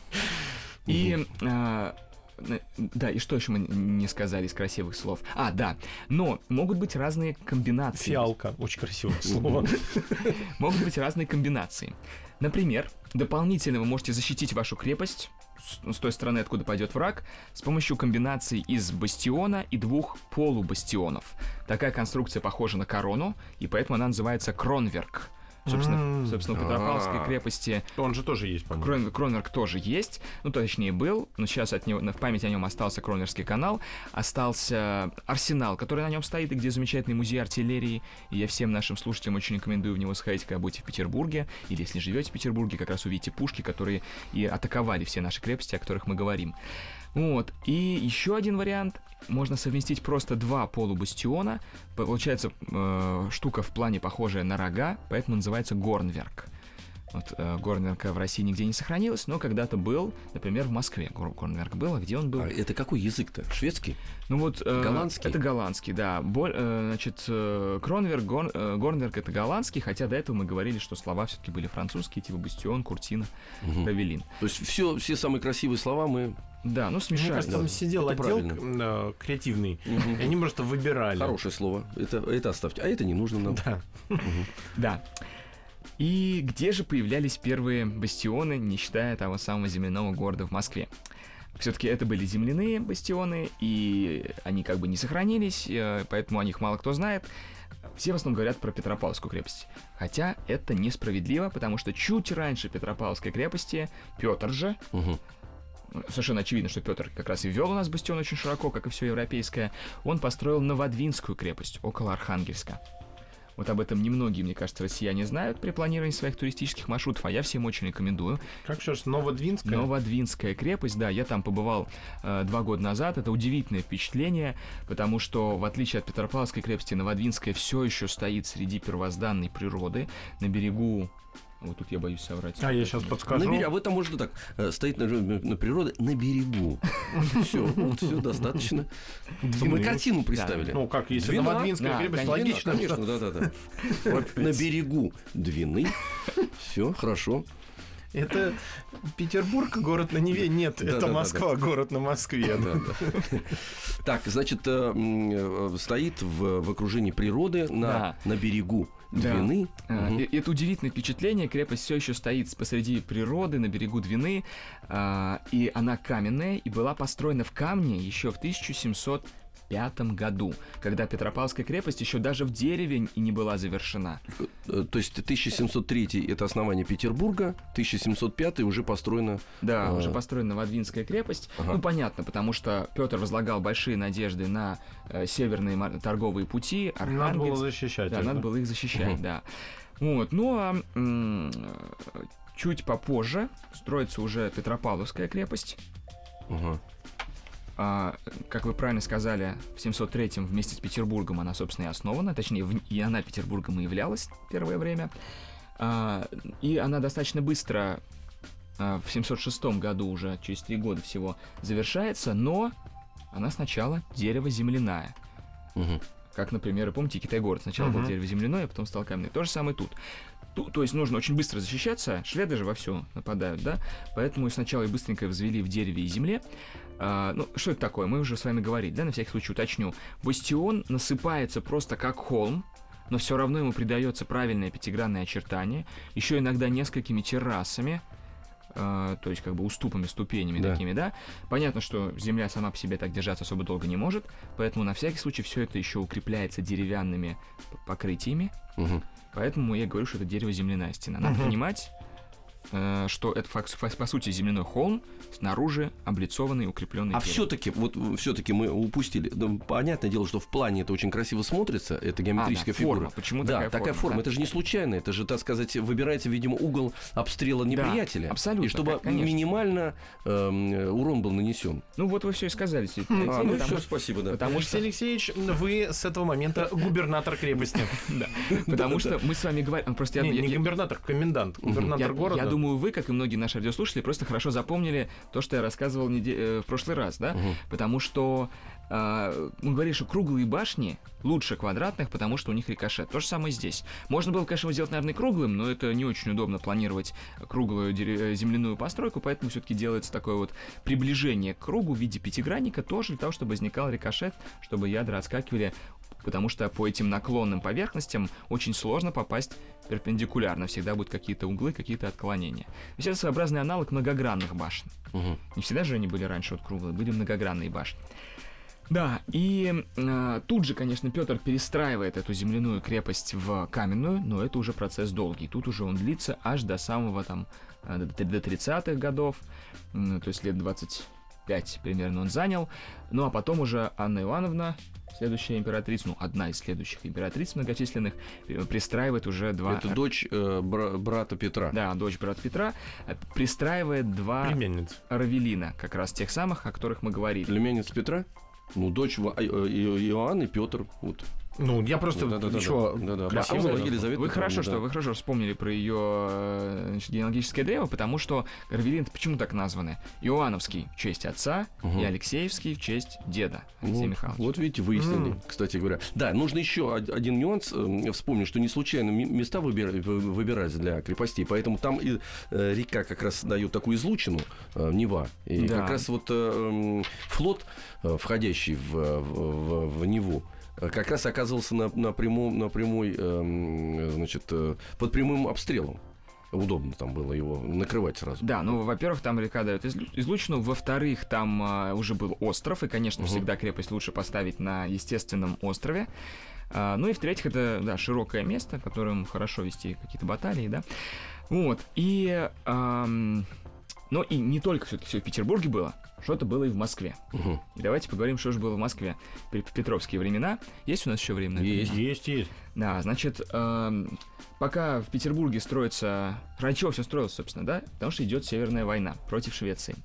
Speaker 4: И а, н- да, и что еще мы не сказали из красивых слов? А, да. Но могут быть разные комбинации.
Speaker 2: Фиалка. Очень красивое слово.
Speaker 4: Могут быть разные комбинации. Например, дополнительно вы можете защитить вашу крепость с, с той стороны, откуда пойдет враг, с помощью комбинации из бастиона и двух полубастионов. Такая конструкция похожа на корону, и поэтому она называется кронверк. Собственно,
Speaker 2: М.
Speaker 4: собственно, у Петропавловской
Speaker 3: А.
Speaker 4: крепости
Speaker 2: Он же тоже есть, по-моему.
Speaker 4: Крон- Кронверк тоже есть, ну, точнее, был, но сейчас от него, в память о нем остался Кронверский канал, остался арсенал, который на нем стоит, и где замечательный музей артиллерии, и я всем нашим слушателям очень рекомендую в него сходить, когда будете в Петербурге, или если живете в Петербурге, как раз увидите пушки, которые и атаковали все наши крепости, о которых мы говорим. Вот, и еще один вариант, можно совместить просто два полубастиона, получается э, штука в плане похожая на рога, поэтому называется горнверк. Вот э, горнверка в России нигде не сохранилось, но когда-то был, например, в Москве гор- горнверк был, а где он был?
Speaker 3: А это какой язык-то? Шведский?
Speaker 4: Ну вот, э,
Speaker 3: Голландский?
Speaker 4: это голландский, да. Боль, э, значит, э, Кронверк, гор, э, Горнверк это голландский, хотя до этого мы говорили, что слова все-таки были французские, типа бастион, куртина,
Speaker 3: Мгм.
Speaker 4: равелин.
Speaker 3: То есть все, все самые красивые слова мы...
Speaker 4: Да, ну
Speaker 2: Мне
Speaker 4: смешали.
Speaker 2: кажется, там сидел
Speaker 3: Это
Speaker 2: отдел
Speaker 3: правильно.
Speaker 2: э, креативный,
Speaker 3: Мгм.
Speaker 2: и они просто выбирали.
Speaker 3: Хорошее слово. Это, это оставьте. А это не нужно нам.
Speaker 2: Да.
Speaker 4: Да. И где же появлялись первые бастионы, не считая того самого земляного города в Москве? Все-таки это были земляные бастионы, и они как бы не сохранились, э, поэтому о них мало кто знает. Все в основном говорят про Петропавловскую крепость. Хотя это несправедливо, потому что чуть раньше Петропавловской крепости Петр же,
Speaker 3: Мгм.
Speaker 4: совершенно очевидно, что Петр как раз и ввел у нас бастион очень широко, как и все европейское, он построил Новодвинскую крепость около Архангельска. Вот об этом немногие, мне кажется, россияне знают при планировании своих туристических маршрутов, а я всем очень рекомендую.
Speaker 2: Как сейчас, Новодвинская?
Speaker 4: Новодвинская крепость, да, я там побывал э, два года назад, это удивительное впечатление, потому что, в отличие от Петропавловской крепости, Новодвинская все еще стоит среди первозданной природы, на берегу, вот тут я боюсь соврать.
Speaker 2: А, я сейчас подскажу.
Speaker 3: На берегу, а вы там можно так, э, стоит на, на природе на берегу. Все, вот все достаточно. Чтобы мы
Speaker 2: Двины.
Speaker 3: картину представили.
Speaker 2: Ну, как, если
Speaker 3: Двина?
Speaker 2: Новодвинская
Speaker 4: Да,
Speaker 2: крепость,
Speaker 4: конечно,
Speaker 2: логично.
Speaker 3: Конечно, да-да-да. Вот на берегу Двины. Все, хорошо.
Speaker 2: Это Петербург, город на Неве? Нет, это
Speaker 3: Да-да-да-да.
Speaker 2: Москва, город на Москве.
Speaker 3: Да, да. Так, значит, э, м, э, стоит в, в окружении природы на,
Speaker 4: Да.
Speaker 3: на берегу
Speaker 4: Да.
Speaker 3: Двины.
Speaker 4: А,
Speaker 3: Мгм.
Speaker 4: и- Это удивительное впечатление. Крепость все еще стоит посреди природы, на берегу Двины, а, и она каменная, и была построена в камне еще в тысяча семьсот пятом году, когда Петропавловская крепость еще даже в дереве и не была завершена.
Speaker 3: Э, То есть тысяча семьсот третий это основание Петербурга, тысяча семьсот пятый уже построено.
Speaker 4: Да,
Speaker 3: А.
Speaker 4: уже построена Новодвинская крепость.
Speaker 3: Ага.
Speaker 4: Ну, понятно, потому что Петр возлагал большие надежды на э, северные мар- торговые пути,
Speaker 2: Надо было
Speaker 4: Архангельск.
Speaker 2: защищать.
Speaker 4: Да,
Speaker 2: их,
Speaker 4: надо
Speaker 2: да.
Speaker 4: было их защищать,
Speaker 3: Мгм.
Speaker 4: да. Вот, ну а м, э, чуть попозже строится уже Петропавловская крепость.
Speaker 3: Ага.
Speaker 4: А, как вы правильно сказали, в семьсот третьем вместе с Петербургом она, собственно, и основана. Точнее, в- и она Петербургом и являлась первое время. А, и она достаточно быстро а, в семьсот шестом году, уже через три года всего, завершается, но она сначала дерево-земляная.
Speaker 3: Мгм.
Speaker 4: Как, например, помните, Китай-город сначала был
Speaker 2: Мгм.
Speaker 4: дерево-земляное, а потом стал каменный. То же самое тут. Ту- То есть нужно очень быстро защищаться. Шведы же вовсю нападают, да? Поэтому сначала и быстренько возвели в дереве и земле. А, ну, что это такое? Мы уже с вами говорили, да? На всякий случай уточню. Бастион насыпается просто как холм, но все равно ему придается правильное пятигранное очертание. Еще иногда несколькими террасами. а, то есть как бы уступами, ступенями
Speaker 3: Да.
Speaker 4: такими, да. Понятно, что земля сама по себе так держаться особо долго не может, поэтому на всякий случай все это еще укрепляется деревянными п- покрытиями.
Speaker 3: Мгм.
Speaker 4: Поэтому я говорю, что это дерево-земляная стена. Надо
Speaker 2: Мгм.
Speaker 4: понимать, э, что это фак- фа- по сути земляной холм, снаружи облицованный, укрепленный.
Speaker 3: А все-таки, вот все-таки мы упустили. Ну, понятное дело, что в плане это очень красиво смотрится, это геометрическая фигура.
Speaker 4: форма. Почему
Speaker 3: Да,
Speaker 4: такая,
Speaker 3: такая форма.
Speaker 4: да.
Speaker 3: Это же не случайно. Это же, так сказать, выбирается, видимо, угол обстрела неприятеля.
Speaker 4: абсолютно,
Speaker 3: И чтобы
Speaker 4: так, конечно.
Speaker 3: минимально эм, урон был нанесен.
Speaker 4: Ну вот вы все и сказали. Алексей,
Speaker 3: А, ну
Speaker 4: потому,
Speaker 3: все, спасибо, да.
Speaker 4: потому
Speaker 2: Алексей
Speaker 4: что,
Speaker 2: Алексеевич, вы с этого момента губернатор крепости.
Speaker 4: потому что мы с вами говорим, просто я,
Speaker 2: Не,
Speaker 4: я-
Speaker 2: не
Speaker 4: я-
Speaker 2: губернатор, комендант.
Speaker 4: я-
Speaker 2: Губернатор
Speaker 4: я
Speaker 2: города.
Speaker 4: думаю, вы, как и многие наши радиослушатели, просто хорошо запомнили то, что я рассказывал неде- э, в прошлый раз, да?
Speaker 3: Угу.
Speaker 4: Потому что э, мы говорили, что круглые башни лучше квадратных, потому что у них рикошет. То же самое здесь. Можно было, конечно, его сделать, наверное, круглым, но это не очень удобно планировать круглую дере- земляную постройку, поэтому все-таки делается такое вот приближение к кругу в виде пятигранника, тоже для того, чтобы возникал рикошет, чтобы ядра отскакивали, потому что по этим наклонным поверхностям очень сложно попасть перпендикулярно. Всегда будут какие-то углы, какие-то отклонения. То есть это своеобразный аналог многогранных башен.
Speaker 3: Угу.
Speaker 4: Не всегда же они были раньше вот круглые, были многогранные башни. Да, и э, тут же, конечно, Петр перестраивает эту земляную крепость в каменную, но это уже процесс долгий. Тут уже он длится аж до самого там, до тридцатых годов, э, то есть лет двадцать пять примерно он занял. Ну, а потом уже Анна Иоанновна, следующая императрица, ну, одна из следующих императриц многочисленных, пристраивает уже два...
Speaker 3: Это дочь э, бра- брата Петра.
Speaker 4: Да, дочь брата Петра, пристраивает два
Speaker 2: Племянница.
Speaker 4: равелина, как раз тех самых, о которых мы говорили.
Speaker 3: Племянница Петра? Ну, дочь Ва- И- И- Иоанны, Петр. Вот.
Speaker 2: Ну, я просто
Speaker 3: Да-да-да-да.
Speaker 2: еще
Speaker 3: Да-да.
Speaker 2: красиво.
Speaker 3: Потом Елизавета
Speaker 4: Вы
Speaker 3: Петровна,
Speaker 4: хорошо,
Speaker 3: да.
Speaker 4: что вы хорошо вспомнили про ее значит, генеалогическое древо, потому что равелины почему так названы? Иоанновский в честь отца
Speaker 3: Угу.
Speaker 4: и Алексеевский в честь деда Алексея
Speaker 3: Ну,
Speaker 4: Михайловича.
Speaker 3: вот видите, выяснили,
Speaker 2: М.
Speaker 3: кстати говоря. Да, нужно еще од- один нюанс э, вспомнить, что не случайно ми- места выбира- вы- выбираются для крепостей, поэтому там и э, река как раз дает такую излучину, э, Нева, и
Speaker 4: Да.
Speaker 3: как раз вот э, м, флот, э, входящий в, в, в- в Неву, э, как раз оказывался на, на, прямом, на прямой, эм, значит, э, под прямым обстрелом. Удобно там было его накрывать сразу.
Speaker 4: Да, ну, во-первых, там река дает излю- излучину, во-вторых, там а, уже был остров, и, конечно,
Speaker 3: Мгм.
Speaker 4: всегда крепость лучше поставить на естественном острове. А, ну и, в-третьих, это, да, широкое место, которым хорошо вести какие-то баталии, да. Вот, и... ам, но и не только все-таки все в Петербурге было, что-то было и в Москве.
Speaker 3: Мгм.
Speaker 4: И давайте поговорим, что же было в Москве в петровские времена. Есть у нас еще время на это?
Speaker 3: Есть.
Speaker 2: Есть, есть.
Speaker 4: Да, значит, эм, пока в Петербурге строится... Ради чего все строилось, собственно, да? Потому что идет Северная война против Швеции.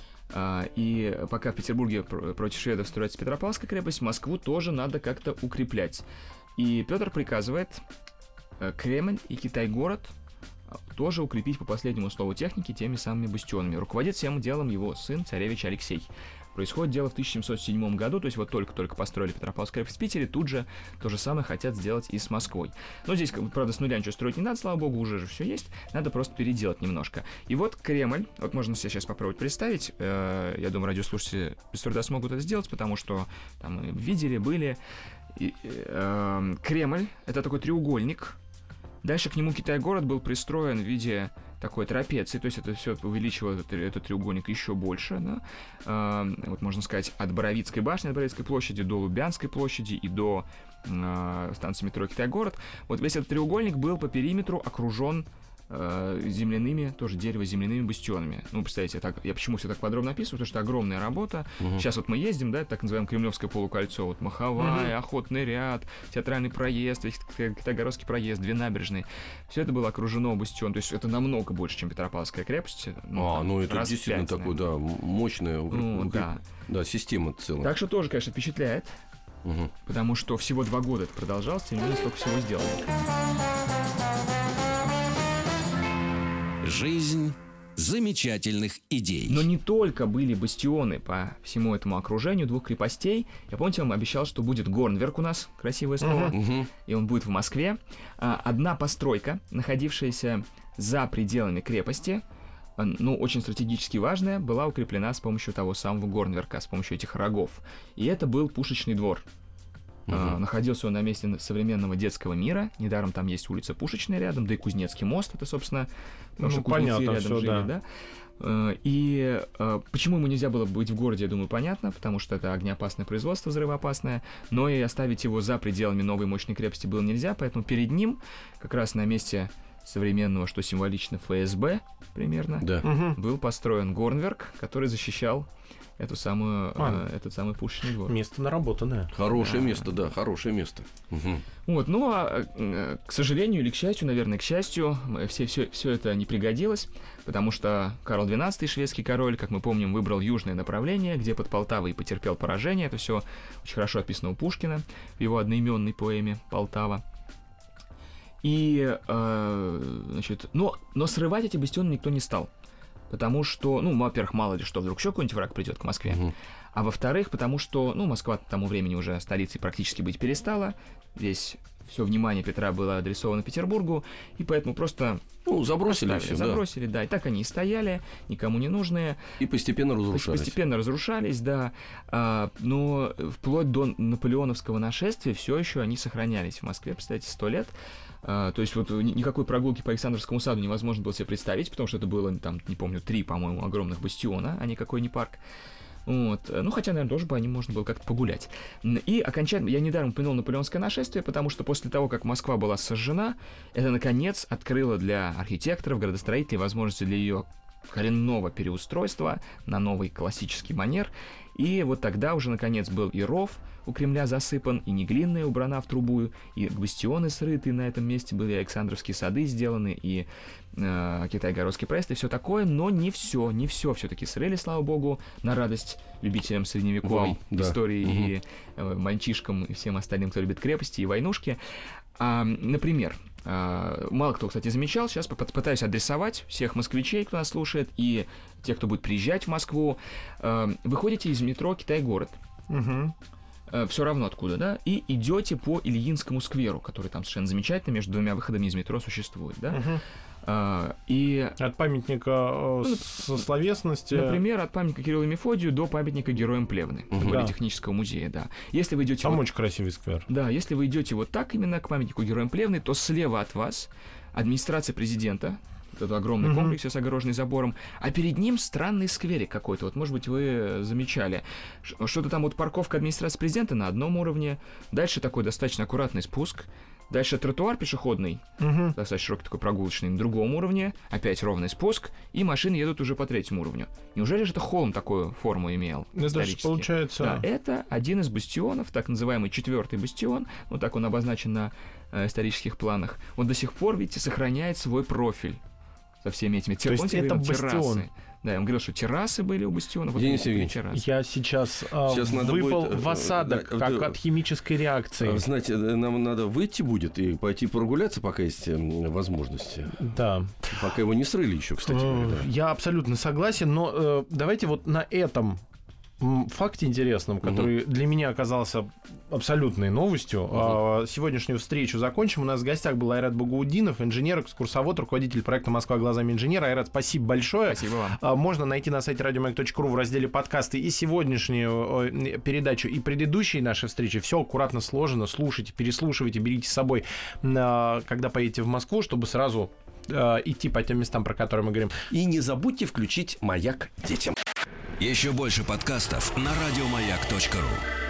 Speaker 4: А, и пока в Петербурге пр- против шведов строится Петропавловская крепость, Москву тоже надо как-то укреплять. И Петр приказывает э, Кремль и Китай-город э, тоже укрепить по последнему слову техники теми самыми бастионами. Руководит всем делом его сын, царевич Алексей. Происходит дело в тысяча семьсот седьмом году, то есть вот только-только построили Петропавловскую крепость в Питере, тут же то же самое хотят сделать и с Москвой. Но здесь, как бы, правда, с нуля ничего строить не надо, слава богу, уже же все есть, надо просто переделать немножко. И вот Кремль, вот можно себе сейчас попробовать представить, э, я думаю, радиослушатели без труда смогут это сделать, потому что там мы видели, были. И, э, Кремль — это такой треугольник. Дальше к нему Китай-город был пристроен в виде такой трапеции, то есть это все увеличивало этот, этот треугольник еще больше, да? А, вот можно сказать, от Боровицкой башни, от Боровицкой площади до Лубянской площади и до а, станции метро Китай-город. Вот весь этот треугольник был по периметру окружен а, земляными, тоже дерево-земляными бастионами. Ну, представляете, так, я почему все так подробно описываю, потому что это огромная работа.
Speaker 3: Мгм.
Speaker 4: Сейчас вот мы ездим, да, это так называемое Кремлевское полукольцо, вот Маховая,
Speaker 2: Мгм.
Speaker 4: Охотный ряд, Театральный проезд, весь Китайгородский проезд, две набережные. Все это было окружено бастион, то есть это намного больше, чем Петропавловская крепость.
Speaker 3: А,
Speaker 4: там,
Speaker 3: ну это
Speaker 4: раз в
Speaker 3: действительно
Speaker 4: пять,
Speaker 3: такой,
Speaker 4: наверное.
Speaker 3: да, м- мощная укреп-
Speaker 4: Ну,
Speaker 3: укреп-
Speaker 4: да.
Speaker 3: да, система целая.
Speaker 4: Так что тоже, конечно, впечатляет,
Speaker 3: Мгм.
Speaker 4: потому что всего два года это продолжалось, тем не менее столько всего сделано.
Speaker 1: Жизнь замечательных идей.
Speaker 4: Но не только были бастионы по всему этому окружению двух крепостей. Я, помните, я вам обещал, что будет Горнверк у нас, красивое слово,
Speaker 3: Мгм.
Speaker 4: и он будет в Москве. А, Одна постройка, находившаяся за пределами крепости, а, ну, очень стратегически важная, была укреплена с помощью того самого Горнверка, с помощью этих рогов. И это был пушечный двор. А,
Speaker 3: Мгм.
Speaker 4: Находился он на месте современного детского мира. Недаром там есть улица Пушечная рядом, да и Кузнецкий мост. Это, собственно, потому
Speaker 2: Ну,
Speaker 4: что кузнецы
Speaker 2: понятно
Speaker 4: рядом
Speaker 2: всё,
Speaker 4: жили,
Speaker 2: да.
Speaker 4: да. Э, И э, почему ему нельзя было быть в городе, я думаю, понятно, потому что это огнеопасное производство, взрывоопасное, но и оставить его за пределами новой мощной крепости было нельзя, поэтому перед ним, как раз на месте современного, что символично, эф эс бэ примерно,
Speaker 3: Да.
Speaker 2: Мгм.
Speaker 4: был построен Горнверк, который защищал эту самую,
Speaker 2: А.
Speaker 4: э, этот самый пушечный двор.
Speaker 2: Место наработанное.
Speaker 3: Хорошее
Speaker 4: Да.
Speaker 3: место, да, хорошее место. Мгм.
Speaker 4: Вот, ну а, э, к сожалению или к счастью, наверное, к счастью, м, все, все, все это не пригодилось, потому что Карл двенадцатый, шведский король, как мы помним, выбрал южное направление, где под Полтавой и потерпел поражение. Это все очень хорошо описано у Пушкина в его одноименной поэме «Полтава». И, э, значит, но, но срывать эти бастионы никто не стал. Потому что, ну, во-первых, мало ли что, вдруг еще какой-нибудь враг придет к Москве. Uh-huh. А во-вторых, потому что, ну, Москва к тому времени уже столицей практически быть перестала. Здесь все внимание Петра было адресовано Петербургу, и поэтому просто...
Speaker 3: Ну, забросили все, да.
Speaker 4: Забросили, да. И так они и стояли, никому не нужные.
Speaker 3: И постепенно разрушались.
Speaker 4: Постепенно разрушались, да. А, но вплоть до наполеоновского нашествия все еще они сохранялись в Москве, представляете, сто лет. А, то есть вот никакой прогулки по Александровскому саду невозможно было себе представить, потому что это было, там, не помню, три, по-моему, огромных бастиона, а никакой не парк. Вот. Ну, хотя, наверное, тоже бы они можно было как-то погулять. И окончательно, я недаром упомянул наполеонское нашествие, потому что после того, как Москва была сожжена, это, наконец, открыло для архитекторов, градостроителей возможности для ее коренного переустройства на новый классический манер. И вот тогда уже, наконец, был и ров у Кремля засыпан, и Неглинная убрана в трубу, и бастионы срыты на этом месте были, Александровские сады сделаны, и э, Китай-Городский проезд, и все такое, но не все, не все все-таки срыли, слава богу, на радость любителям средневековой
Speaker 3: Вам, да.
Speaker 4: истории
Speaker 3: угу.
Speaker 4: и э, мальчишкам, и всем остальным, кто любит крепости и войнушки. А, например, а, мало кто, кстати, замечал, сейчас попытаюсь адресовать всех москвичей, кто нас слушает, и тех, кто будет приезжать в Москву. А, выходите из метро Китай-город,
Speaker 2: угу.
Speaker 4: а, все равно откуда, да, и идете по Ильинскому скверу, который там совершенно замечательно между двумя выходами из метро существует, да.
Speaker 2: Угу.
Speaker 4: А, и...
Speaker 2: От памятника э,
Speaker 4: ну,
Speaker 2: со словесности.
Speaker 4: Например, от памятника Кириллу и Мефодию до памятника Героям Плевны,
Speaker 3: Угу.
Speaker 4: да.
Speaker 2: Да.
Speaker 4: Технического музея, да. Если вы идете
Speaker 2: Там
Speaker 4: вот...
Speaker 2: очень красивый сквер.
Speaker 4: Да, если вы идете вот так именно к памятнику Героям Плевны, то слева от вас администрация президента, вот этот огромный
Speaker 2: Мгм.
Speaker 4: комплекс с огороженный забором, а перед ним странный скверик какой-то. Вот, может быть, вы замечали. Ш- Что-то там вот парковка администрации президента на одном уровне, дальше такой достаточно аккуратный спуск, дальше тротуар пешеходный,
Speaker 2: Угу.
Speaker 4: достаточно широкий такой прогулочный, на другом уровне, опять ровный спуск, и машины едут уже по третьему уровню. Неужели же это холм такую форму имел?
Speaker 2: Это же
Speaker 4: исторически?
Speaker 2: получается...
Speaker 4: Да, это один из бастионов, так называемый четвертый бастион, вот так он обозначен на э, исторических планах. Он до сих пор, видите, сохраняет свой профиль со всеми этими
Speaker 2: То есть
Speaker 4: помните,
Speaker 2: это
Speaker 4: говорил,
Speaker 2: бастион?
Speaker 4: террасы. Да, он говорил, что террасы были у бастиона. Вот
Speaker 3: Денис
Speaker 4: были
Speaker 3: Евгеньевич,
Speaker 4: террасы.
Speaker 2: Я сейчас, а,
Speaker 3: Сейчас надо
Speaker 2: выпал
Speaker 3: будет,
Speaker 2: в осадок,
Speaker 3: э,
Speaker 2: как
Speaker 3: да,
Speaker 2: от химической реакции.
Speaker 3: Знаете, нам надо выйти будет и пойти прогуляться, пока есть м, возможности.
Speaker 2: Да.
Speaker 3: Пока его не срыли еще, кстати
Speaker 2: Э,
Speaker 3: говоря.
Speaker 2: Я абсолютно согласен, но э, давайте вот на этом м, факте интересном, который для меня оказался абсолютной новостью, а, сегодняшнюю встречу закончим. У нас в гостях был Айрат Багаудинов, инженер, экскурсовод, руководитель проекта «Москва глазами инженера». Айрат, спасибо большое.
Speaker 4: Спасибо вам.
Speaker 2: А, Можно найти на сайте радиомаяк точка ру в разделе «Подкасты» и сегодняшнюю э, передачу, и предыдущие наши встречи. Все аккуратно сложено. Слушайте, переслушивайте, берите с собой, э, когда поедете в Москву, чтобы сразу э, идти по тем местам, про которые мы говорим.
Speaker 3: И не забудьте включить «Маяк детям».
Speaker 1: Еще больше подкастов на радиомаяк точка ру.